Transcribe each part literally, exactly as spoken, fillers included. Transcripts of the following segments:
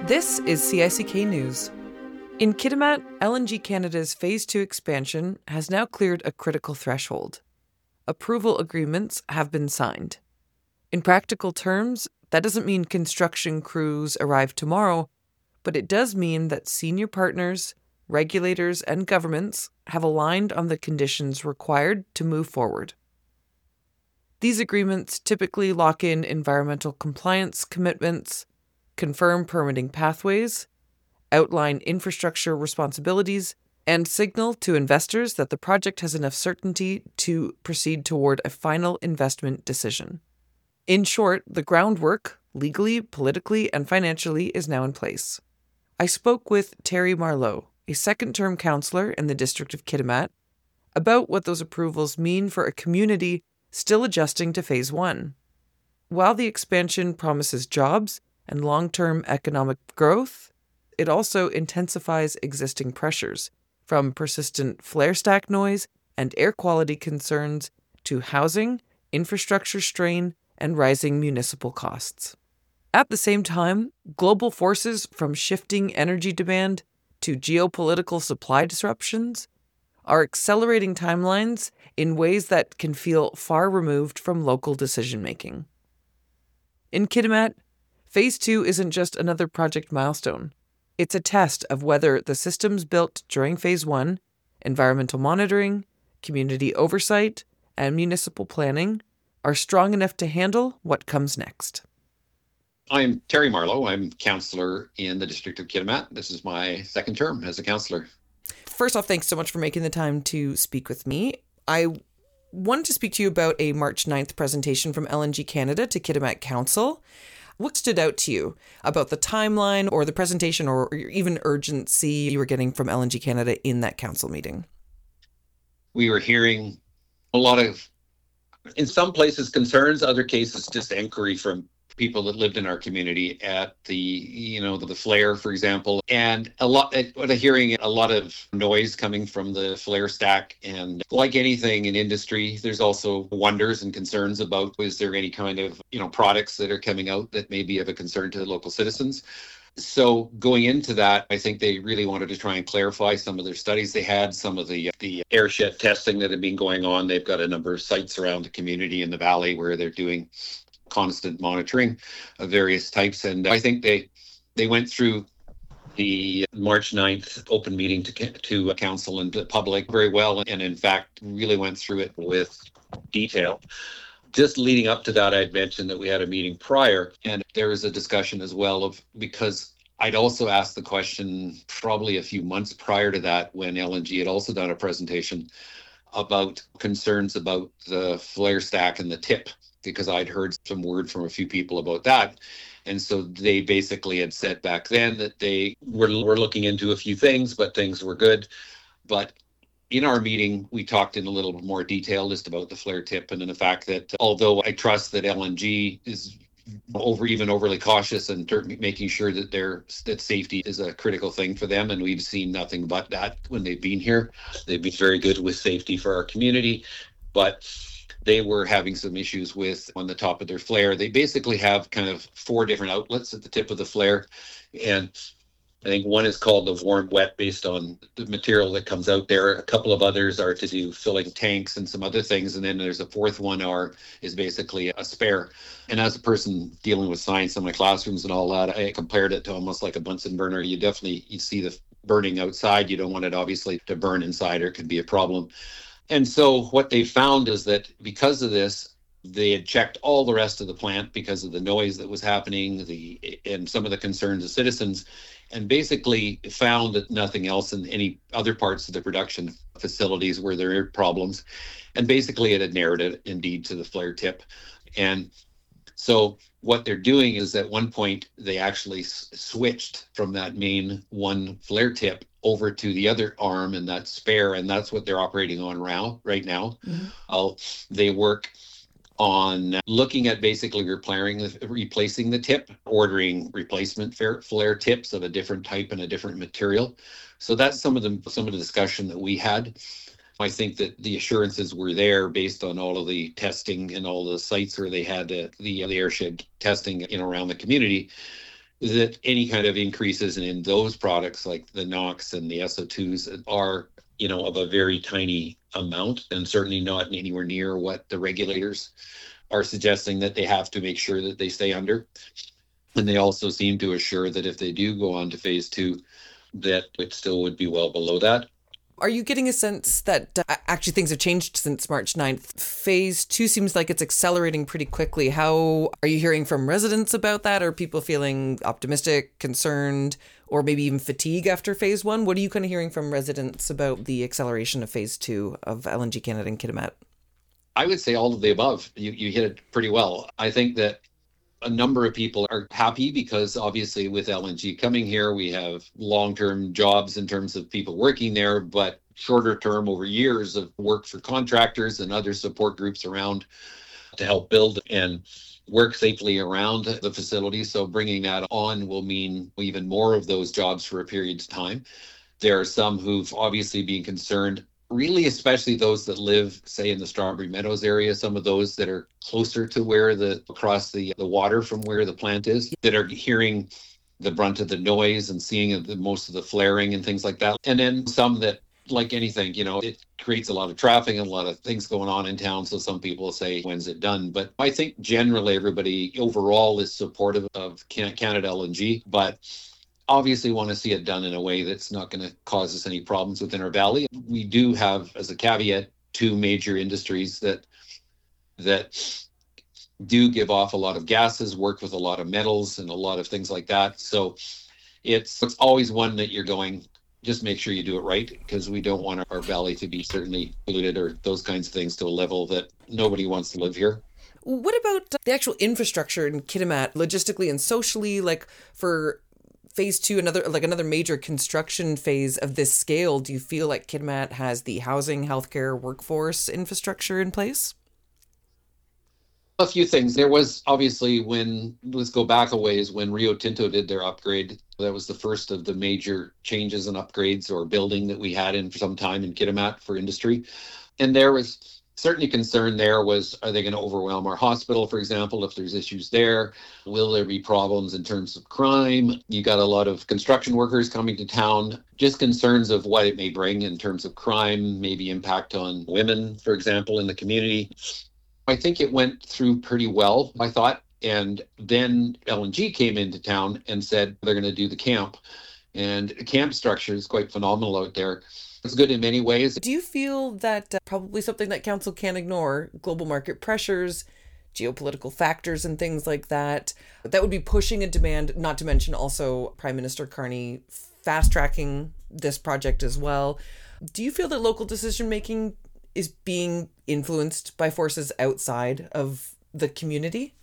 This is C I C K News. In Kitimat, L N G Canada's Phase two expansion has now cleared a critical threshold. Approval agreements have been signed. In practical terms, that doesn't mean construction crews arrive tomorrow, but it does mean that senior partners, regulators, and governments have aligned on the conditions required to move forward. These agreements typically lock in environmental compliance commitments, confirm permitting pathways, outline infrastructure responsibilities, and signal to investors that the project has enough certainty to proceed toward a final investment decision. In short, the groundwork, legally, politically, and financially, is now in place. I spoke with Terry Marleau, a second-term councillor in the district of Kitimat, about what those approvals mean for a community still adjusting to Phase one. While the expansion promises jobs and long-term economic growth, it also intensifies existing pressures, from persistent flare stack noise and air quality concerns to housing, infrastructure strain, and rising municipal costs. At the same time, global forces from shifting energy demand to geopolitical supply disruptions are accelerating timelines in ways that can feel far removed from local decision-making. In Kitimat, Phase two isn't just another project milestone. It's a test of whether the systems built during Phase one, environmental monitoring, community oversight, and municipal planning, are strong enough to handle what comes next. I'm Terry Marleau. I'm councillor in the district of Kitimat. This is my second term as a councillor. First off, thanks so much for making the time to speak with me. I wanted to speak to you about a March ninth presentation from L N G Canada to Kitimat Council. What stood out to you about the timeline or the presentation or even urgency you were getting from L N G Canada in that council meeting? We were hearing a lot of, in some places, concerns, other cases, just inquiry from people that lived in our community at the, you know, the, the flare, for example, and a lot, what I'm hearing, a lot of noise coming from the flare stack. And like anything in industry, there's also wonders and concerns about, is there any kind of, you know, products that are coming out that may be of a concern to the local citizens? So going into that, I think they really wanted to try and clarify some of their studies. They had some of the the airshed testing that had been going on. They've got a number of sites around the community in the valley where they're doing constant monitoring of various types. And I think they they went through the March ninth open meeting to to council and the public very well, and in fact really went through it with detail. Just leading up to that, I'd mentioned that we had a meeting prior, and there was a discussion as well of, because I'd also asked the question probably a few months prior to that when L N G had also done a presentation about concerns about the flare stack and the tip, because I'd heard some word from a few people about that. And so they basically had said back then that they were, were looking into a few things, but things were good. But in our meeting, we talked in a little bit more detail just about the flare tip and the fact that although I trust that L N G is over even overly cautious and making sure that their that safety is a critical thing for them, and we've seen nothing but that when they've been here. They've been very good with safety for our community, but they were having some issues with on the top of their flare. They basically have kind of four different outlets at the tip of the flare, and I think one is called the warm wet based on the material that comes out there. A couple of others are to do filling tanks and some other things. And then there's a fourth one are is basically a spare. And as a person dealing with science in my classrooms and all that, I compared it to almost like a Bunsen burner. You definitely, you see the burning outside. You don't want it obviously to burn inside, or it could be a problem. And so what they found is that because of this, they had checked all the rest of the plant because of the noise that was happening, the and some of the concerns of citizens, and basically found that nothing else in any other parts of the production facilities where there are problems. And basically it had narrowed it indeed to the flare tip. And so what they're doing is at one point they actually s- switched from that main one flare tip over to the other arm and that spare, and that's what they're operating on now, right now. Mm-hmm. Uh, they work on looking at basically repairing, replacing the tip, ordering replacement flare tips of a different type and a different material. So that's some of the some of the discussion that we had. I think that the assurances were there based on all of the testing and all the sites where they had the the, the airshed testing in around the community. that any kind of increases in, in those products like the NOx and the S O twos are, you know, of a very tiny amount, and certainly not anywhere near what the regulators are suggesting that they have to make sure that they stay under. And they also seem to assure that if they do go on to phase two, that it still would be well below that. Are you getting a sense that uh, actually things have changed since March ninth? Phase two seems like it's accelerating pretty quickly. How are you hearing from residents about that? Are people feeling optimistic, concerned, or maybe even fatigue after phase one? What are you kind of hearing from residents about the acceleration of phase two of L N G Canada and Kitimat? I would say all of the above. You, you hit it pretty well. I think that a number of people are happy because obviously with L N G coming here, we have long-term jobs in terms of people working there, but shorter term over years of work for contractors and other support groups around to help build and work safely around the facility. So bringing that on will mean even more of those jobs for a period of time. There are some who've obviously been concerned, really, especially those that live, say, in the Strawberry Meadows area, some of those that are closer to where the, across the, the water from where the plant is, that are hearing the brunt of the noise and seeing the, most of the flaring and things like that. And then some that, like anything, you know, it creates a lot of traffic and a lot of things going on in town. So some people say, when's it done? But I think generally everybody overall is supportive of Canada L N G, but obviously want to see it done in a way that's not going to cause us any problems within our valley. We do have, as a caveat, two major industries that that do give off a lot of gases, work with a lot of metals and a lot of things like that. So it's it's always one that you're going, just make sure you do it right, because we don't want our valley to be certainly polluted or those kinds of things to a level that nobody wants to live here. What about the actual infrastructure in Kitimat, logistically and socially, like for phase two, another like another major construction phase of this scale? Do you feel like Kitimat has the housing, healthcare, workforce infrastructure in place? A few things. There was obviously when, let's go back a ways, when Rio Tinto did their upgrade, that was the first of the major changes and upgrades or building that we had in for some time in Kitimat for industry. And there was certainly concern there was, are they going to overwhelm our hospital, for example, if there's issues there? Will there be problems in terms of crime? You got a lot of construction workers coming to town, just concerns of what it may bring in terms of crime, maybe impact on women, for example, in the community. I think it went through pretty well, I thought. And then L N G came into town and said they're going to do the camp. And the camp structure is quite phenomenal out there. It's good in many ways. Do you feel that uh, probably something that council can't ignore, global market pressures, geopolitical factors and things like that, that would be pushing a demand, not to mention also Prime Minister Carney fast-tracking this project as well? Do you feel that local decision-making is being influenced by forces outside of the community?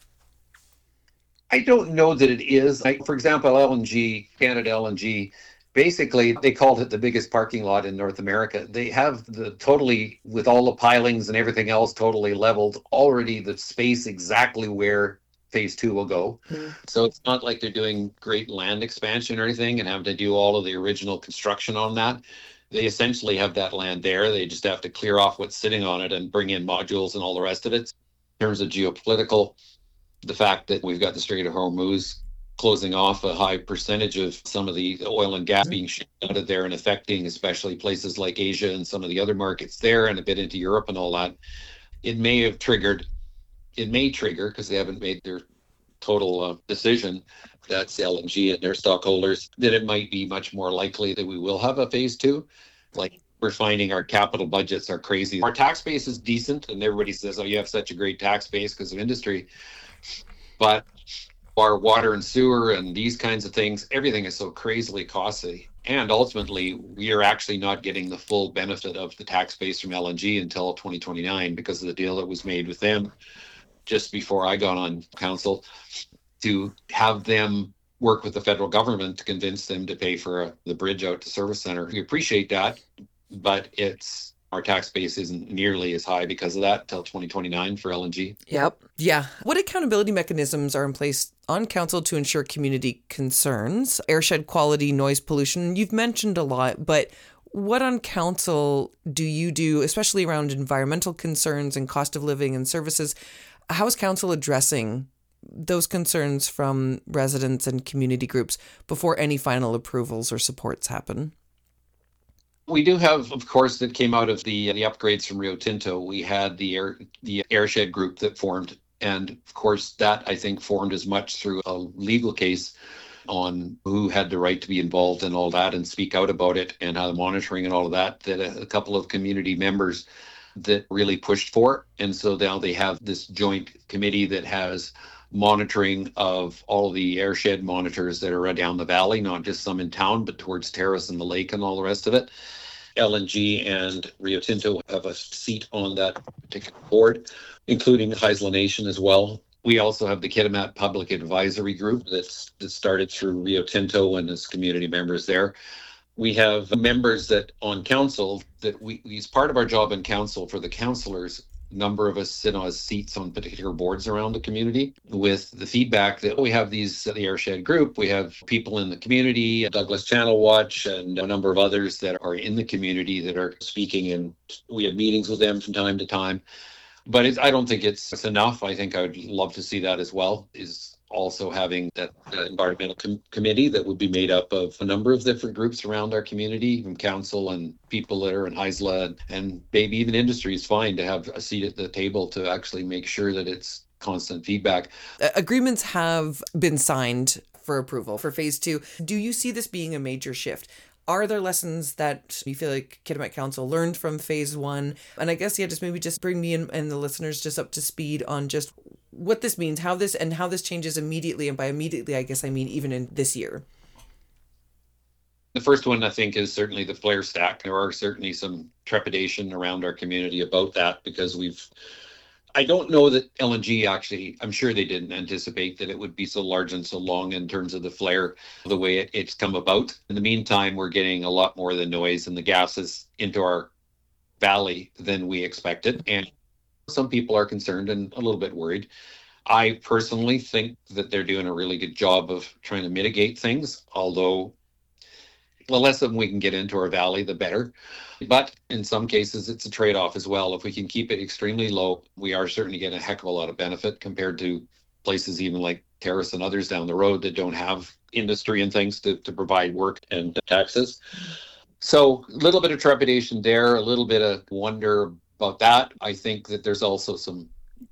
I don't know that it is. Like, for example, L N G, Canada L N G, basically they called it the biggest parking lot in North America. They have the totally, with all the pilings and everything else totally leveled, already the space exactly where phase two will go. Mm. So it's not like they're doing great land expansion or anything and having to do all of the original construction on that. They essentially have that land there. They just have to clear off what's sitting on it and bring in modules and all the rest of it. In terms of geopolitical, the fact that we've got the Strait of Hormuz closing off a high percentage of some of the oil and gas being shipped out of there and affecting especially places like Asia and some of the other markets there and a bit into Europe and all that, it may have triggered, it may trigger, because they haven't made their total uh, decision, that's L N G and their stockholders, that it might be much more likely that we will have a phase two. Like, we're finding our capital budgets are crazy. Our tax base is decent, and everybody says, oh, you have such a great tax base because of industry. But our water and sewer and these kinds of things, everything is so crazily costly. And ultimately, we are actually not getting the full benefit of the tax base from L N G until twenty twenty-nine because of the deal that was made with them just before I got on council, to have them work with the federal government to convince them to pay for uh, the bridge out to Service Center. We appreciate that, but it's our tax base isn't nearly as high because of that until twenty twenty-nine for L N G. Yep. Yeah. What accountability mechanisms are in place on council to ensure community concerns, airshed quality, noise pollution? You've mentioned a lot, but what on council do you do, especially around environmental concerns and cost of living and services? How is council addressing those concerns from residents and community groups before any final approvals or supports happen? We do have, of course, that came out of the the upgrades from Rio Tinto. We had the air the airshed group that formed, and of course that I think formed as much through a legal case on who had the right to be involved in all that and speak out about it and how the monitoring and all of that. That a, a couple of community members that really pushed for, and so now they have this joint committee that has monitoring of all the airshed monitors that are down the valley, not just some in town, but towards Terrace and the lake and all the rest of it. L N G and Rio Tinto have a seat on that particular board, including Haisla Nation as well. We also have the Kitimat Public Advisory Group that's that started through Rio Tinto and its community members there. We have members that on council that we, as part of our job in council for the councillors, a number of us sit on seats on particular boards around the community with the feedback that we have these, the Airshed group, we have people in the community, Douglas Channel Watch, and a number of others that are in the community that are speaking, and we have meetings with them from time to time. But it's, I don't think it's, it's enough. I think I would love to see that as well, is also having that uh, environmental com- committee that would be made up of a number of different groups around our community, from council and people that are in Haisla, and, and maybe even industry is fine to have a seat at the table to actually make sure that it's constant feedback. Uh, agreements have been signed for approval for phase two. Do you see this being a major shift? Are there lessons that you feel like Kitimat Council learned from phase one? And I guess, yeah, just maybe just bring me and, and the listeners just up to speed on just what this means, how this and how this changes immediately. And by immediately, I guess I mean even in this year. The first one, I think, is certainly the flare stack. There are certainly some trepidation around our community about that, because we've I don't know that L N G actually, I'm sure they didn't anticipate that it would be so large and so long in terms of the flare, the way it, it's come about. In the meantime, we're getting a lot more of the noise and the gases into our valley than we expected. And some people are concerned and a little bit worried. I personally think that they're doing a really good job of trying to mitigate things, although the less of them we can get into our valley, the better. But in some cases, it's a trade-off as well. If we can keep it extremely low, we are certainly getting a heck of a lot of benefit compared to places even like Terrace and others down the road that don't have industry and things to, to provide work and taxes. So a little bit of trepidation there, a little bit of wonder about that. I think that there's also some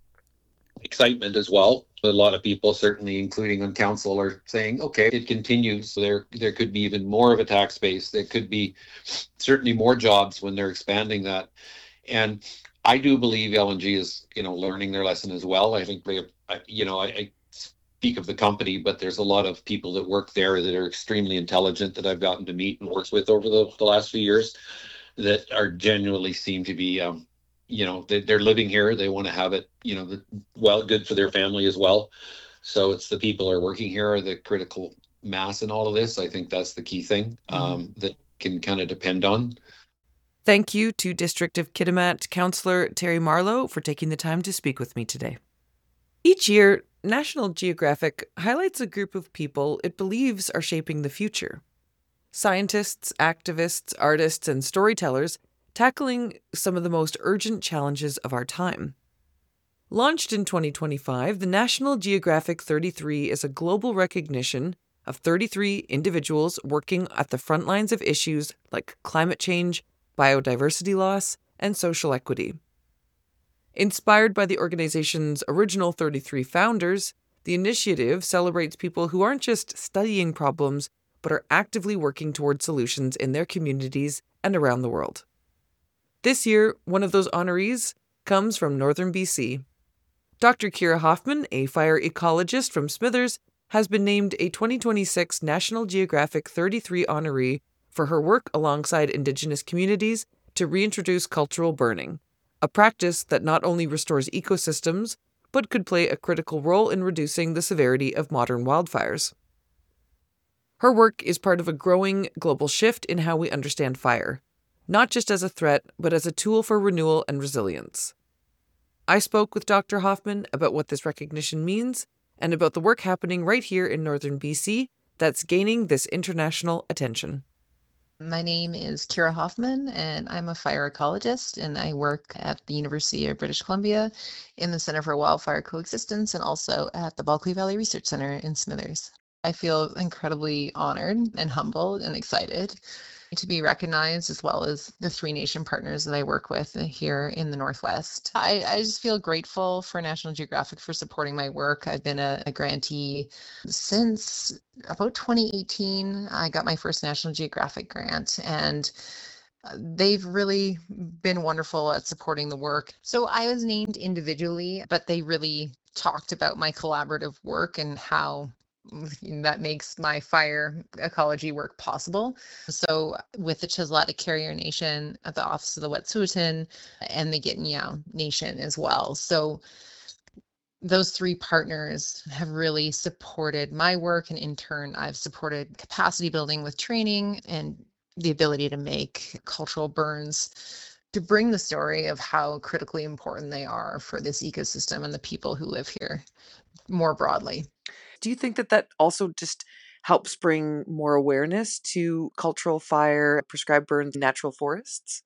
excitement as well. A lot of people, certainly including on council, are saying, okay, it continues. So there there could be even more of a tax base. There could be certainly more jobs when they're expanding that. And I do believe L N G is, you know, learning their lesson as well. I think they, you know, I, I speak of the company, but there's a lot of people that work there that are extremely intelligent that I've gotten to meet and work with over the, the last few years that are genuinely seem to be, um, you know, they, they're living here. They want to have it, you know, the, well, good for their family as well. So it's the people who are working here are the critical mass in all of this. I think that's the key thing um, mm-hmm. that can kind of depend on. Thank you to District of Kitimat Councillor Terry Marlowe for taking the time to speak with me today. Each year, National Geographic highlights a group of people it believes are shaping the future. Scientists, activists, artists, and storytellers tackling some of the most urgent challenges of our time. Launched in twenty twenty-five, the National Geographic thirty-three is a global recognition of thirty-three individuals working at the front lines of issues like climate change, biodiversity loss, and social equity. Inspired by the organization's original thirty-three founders, the initiative celebrates people who aren't just studying problems, but are actively working toward solutions in their communities and around the world. This year, one of those honorees comes from northern B C. Doctor Kira Hoffman, a fire ecologist from Smithers, has been named a twenty twenty-six National Geographic thirty-three honoree for her work alongside Indigenous communities to reintroduce cultural burning, a practice that not only restores ecosystems, but could play a critical role in reducing the severity of modern wildfires. Her work is part of a growing global shift in how we understand fire, not just as a threat, but as a tool for renewal and resilience. I spoke with Doctor Hoffman about what this recognition means and about the work happening right here in northern B C that's gaining this international attention. My name is Kira Hoffman, and I'm a fire ecologist, and I work at the University of British Columbia in the Center for Wildfire Coexistence and also at the Bulkley Valley Research Center in Smithers. I feel incredibly honored and humbled and excited to be recognized, as well as the three nation partners that I work with here in the Northwest. I, I just feel grateful for National Geographic for supporting my work. I've been a, a grantee since about twenty eighteen. I got my first National Geographic grant, and uh, they've really been wonderful at supporting the work. So I was named individually, but they really talked about my collaborative work and how that makes my fire ecology work possible. So with the Chislata Carrier Nation at the Office of the Wet'suwet'en and the Gitignan Nation as well. So those three partners have really supported my work, and in turn, I've supported capacity building with training and the ability to make cultural burns to bring the story of how critically important they are for this ecosystem and the people who live here more broadly. Do you think that that also just helps bring more awareness to cultural fire, prescribed burns, natural forests?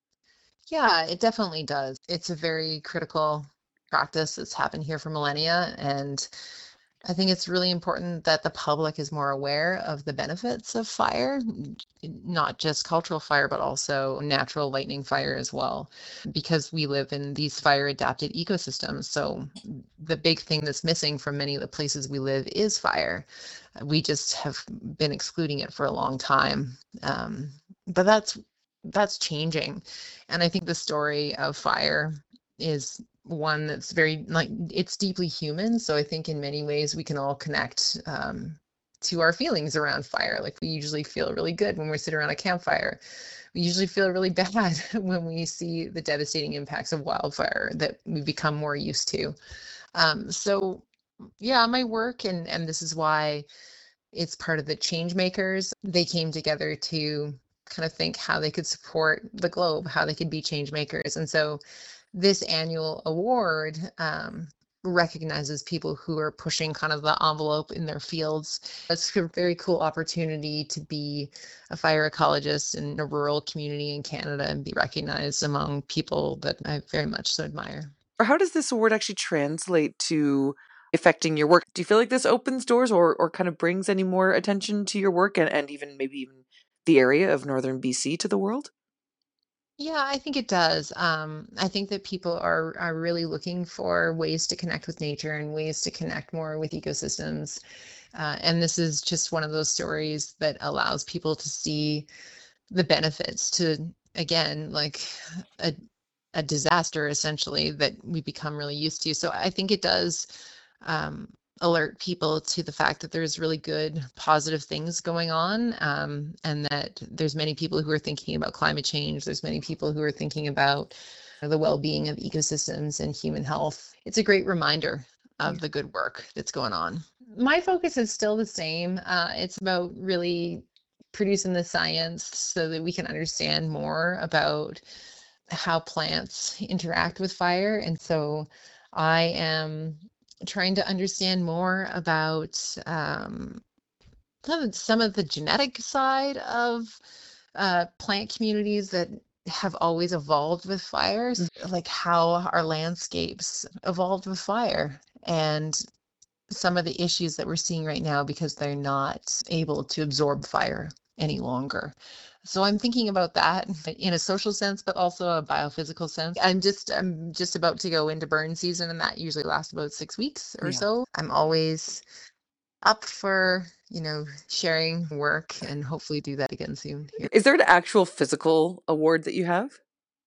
Yeah, it definitely does. It's a very critical practice that's happened here for millennia, and I think it's really important that the public is more aware of the benefits of fire, n- not just cultural fire, but also natural lightning fire as well, because we live in these fire adapted ecosystems. So the big thing that's missing from many of the places we live is fire. We just have been excluding it for a long time. Um, but that's that's changing. And I think the story of fire is one that's very like it's deeply human. So I think in many ways we can all connect um, to our feelings around fire. Like we usually feel really good when we sit around a campfire. We usually feel really bad when we see the devastating impacts of wildfire that we become more used to. Um, so yeah, my work, and and this is why it's part of the change makers. They came together to kind of think how they could support the globe, how they could be change makers. And so this annual award um, recognizes people who are pushing kind of the envelope in their fields. It's a very cool opportunity to be a fire ecologist in a rural community in Canada and be recognized among people that I very much so admire. Or how does this award actually translate to affecting your work? Do you feel like this opens doors or, or kind of brings any more attention to your work and, and even maybe even the area of northern B C to the world? Yeah, I think it does. Um, I think that people are are really looking for ways to connect with nature and ways to connect more with ecosystems. Uh, and this is just one of those stories that allows people to see the benefits to, again, like a a disaster essentially that we become really used to. So I think it does um, alert people to the fact that there's really good positive things going on, um, and that there's many people who are thinking about climate change. There's many people who are thinking about the well-being of ecosystems and human health. It's a great reminder Yeah. of the good work that's going on. My focus is still the same. Uh, it's about really producing the science so that we can understand more about how plants interact with fire. And so I am trying to understand more about um, some of some of the genetic side of uh, plant communities that have always evolved with fires, like how our landscapes evolved with fire, and some of the issues that we're seeing right now because they're not able to absorb fire any longer. So I'm thinking about that in a social sense, but also a biophysical sense. I'm just I'm just about to go into burn season, and that usually lasts about six weeks or Yeah. so. I'm always up for, you know, sharing work and hopefully do that again soon here. Is there an actual physical award that you have?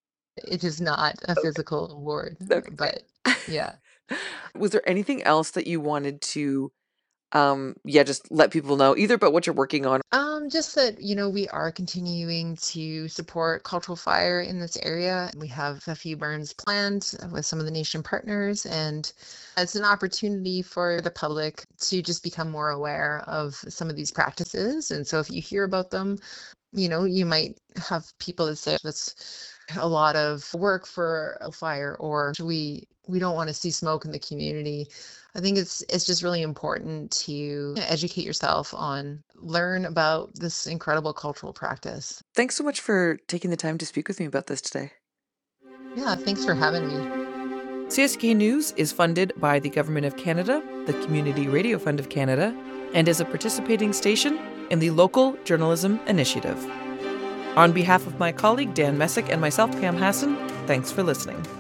It is not a Okay. physical award, Okay, but great. yeah. Was there anything else that you wanted to, um, yeah, just let people know either about what you're working on? Um, just that, you know, we are continuing to support cultural fire in this area. We have a few burns planned with some of the nation partners, and it's an opportunity for the public to just become more aware of some of these practices. And so if you hear about them, you know, you might have people that say that's a lot of work for a fire, or we we don't want to see smoke in the community. I think it's it's just really important to educate yourself on learn about this incredible cultural practice. Thanks so much for taking the time to speak with me about this today. Yeah, thanks for having me. C S K News is funded by the Government of Canada, the Community Radio Fund of Canada, and is a participating station in the Local Journalism Initiative. On behalf of my colleague Dan Messick and myself, Pam Hassan, thanks for listening.